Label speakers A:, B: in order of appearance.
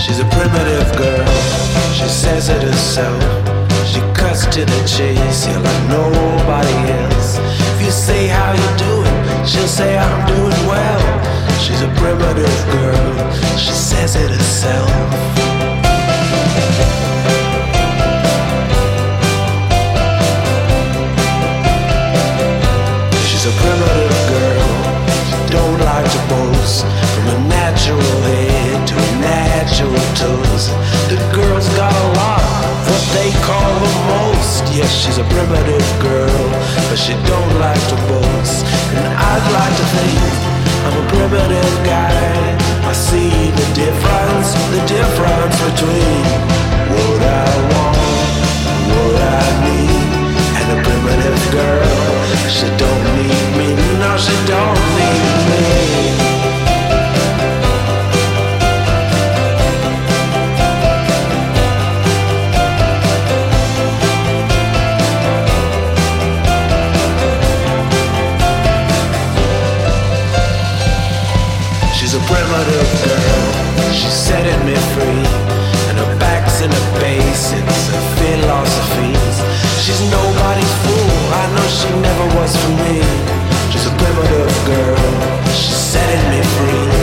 A: She's a primitive girl, she says it herself. She cuts to the chase, yeah, like nobody else. If you say how you doing, she'll say I'm doing well. She's a primitive girl, she says it herself. She's a primitive girl, she don't like to boast. From a natural head to a natural toes, the girl's got a lot, what they call the most. Yes, she's a primitive girl, but she don't like to boast. And I'd like to think I'm a primitive guy. I see the difference between what I want, what I need. And a primitive girl, she don't need me, no, she don't need me. She's a primitive girl, she's setting me free. And her back's in her basics, her philosophies. She's nobody's fool, I know she never was for me. She's a primitive girl, she's setting me free.